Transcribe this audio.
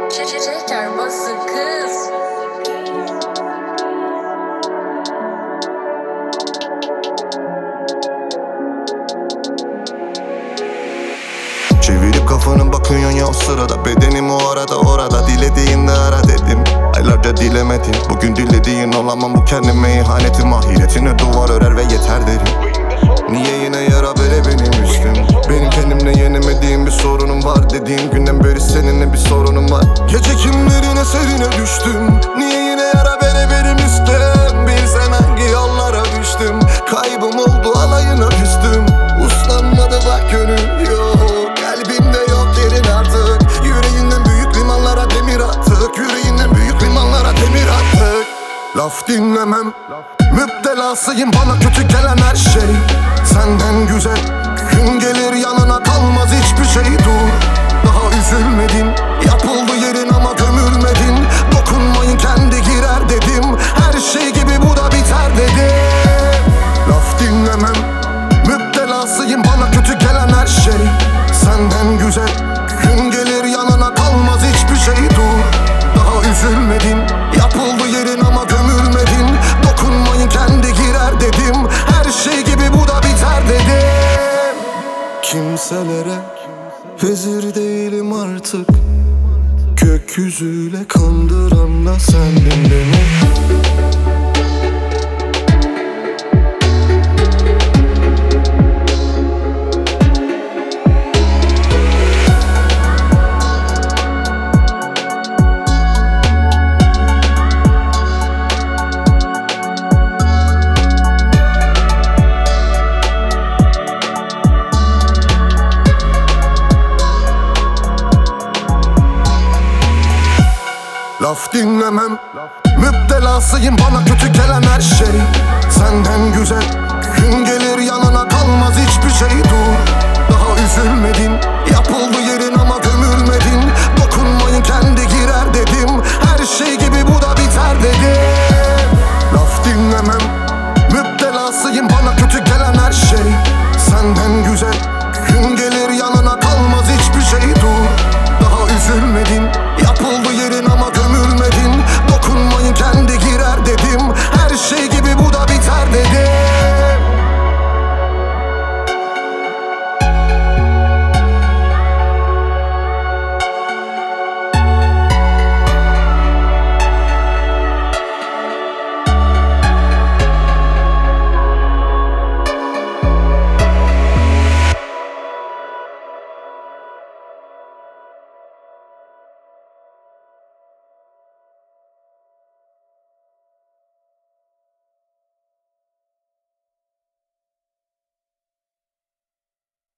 Şeker bası kız. Çevirip kafanı bakıyorsun ya o sırada. Bedenim o arada orada. Dilediğinde ara dedim. Aylarca dilemedim. Bugün dilediğin olamam, bu kendime ihanetim. Ahiretine duvar örer ve yeter derim. Niye yine yara bere benim üstüm? Benim kendimle yenemediğim bir sorunum var. Dediğim günden beri seninle bir sorunum var. Gece kimlerin eserine düştüm. Niye yine yara bere benim üstüm? Bilsen hangi yollara düştüm. Kaybım oldu, alayına küstüm. Uslanmadı bak gönül yok. Kalbimde yok yerin artık. Yüreğinden büyük limanlara demir attık. Yüreğinden büyük limanlara demir attık. Laf dinlemem, müptelasıyım bana kötü gelen her şey. Senden güzel gün gelir, yanına kalmaz hiçbir şey. Dur, daha üzülmedin. Yapıldı yerin ama gömülmedin. Dokunmayın kendi girer dedim. Her şey gibi bu da biter dedim. Laf dinlemem, müptelasıyım bana kötü gelen her şey. Senden güzel gün gelir, yanına kalmaz hiçbir şey. Dur, daha üzülmedin. Yapıldı yerin ama gömülmedin. Dokunmayın kendi girer dedim. Her şey gibi bu da biter dedim. Kimselere vezir değilim artık. Gökyüzüyle kandıran da sendin beni. Laf dinlemem, müptelasıyım bana kötü gelen her şey. Senden güzel gün gelir,